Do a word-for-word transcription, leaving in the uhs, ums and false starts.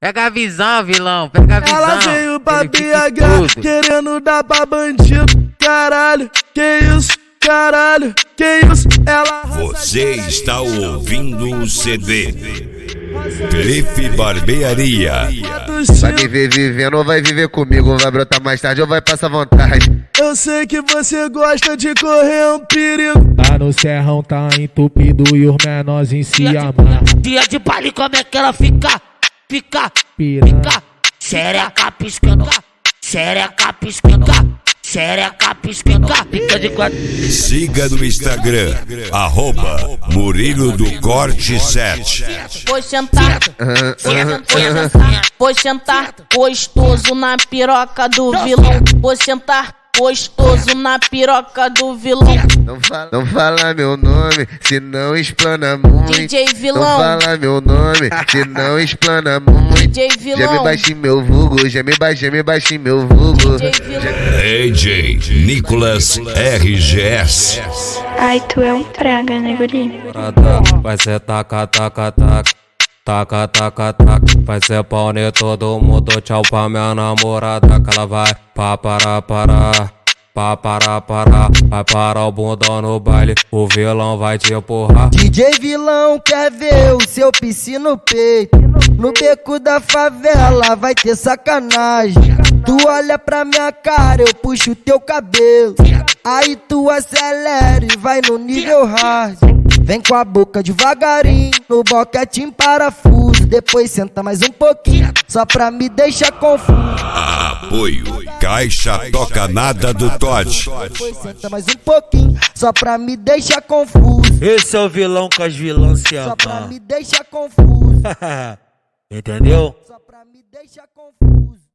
Pega a visão, vilão, pega a visão. Ela veio pra Ele fica B H, tudo. querendo dar pra bandido. Caralho, que isso? Caralho, que isso? Ela... Você está ouvindo o C D Clipe Barbearia. Vai viver vivendo ou vai viver comigo? Vai brotar mais tarde ou vai passar vontade? Eu sei que você gosta de correr um perigo. Lá no serrão tá entupido e os menorzinhos se amam. Dia de baile, como é que ela fica? Fica, Piranha. fica. Xereca piscando, xereca piscando, xereca piscando. Fica de quatro. Siga no Instagram, arroba Murilo do Corte sete. Vou sentar, vou sentar, vou sentar gostoso na piroca do vilão. Vou sentar gostoso na piroca do vilão. Não fala, não fala meu nome, senão explana muito. D J Não vilão, fala meu nome, senão explana muito. D J Já me vilão, baixei meu vulgo, já me baixei, me baixei meu vulgo. D J vilão. D J Nicolas R G S. Ai, tu é um praga, né, guri? Vai ser taca, taca, taca. Taca, taca, taca. Vai ser pau em todo mundo. Tchau pra minha namorada. Que ela vai pá, para, para. Pá, para, para. Vai parar o bundão no baile. O vilão vai te empurrar. D J vilão quer ver o seu piscina no peito. No beco da favela vai ter sacanagem. Tu olha pra minha cara, eu puxo teu cabelo. Aí tu acelera e vai no nível hard. Vem com a boca devagarinho, no boquete em parafuso. Depois senta mais um pouquinho, só pra me deixar confuso. Apoio Caixa Toca Nada do Todd. Depois senta mais um pouquinho, só pra me deixar confuso. Esse é o vilão que as vilãs se Só pra amam. me deixar confuso. Entendeu? Só pra me deixar confuso.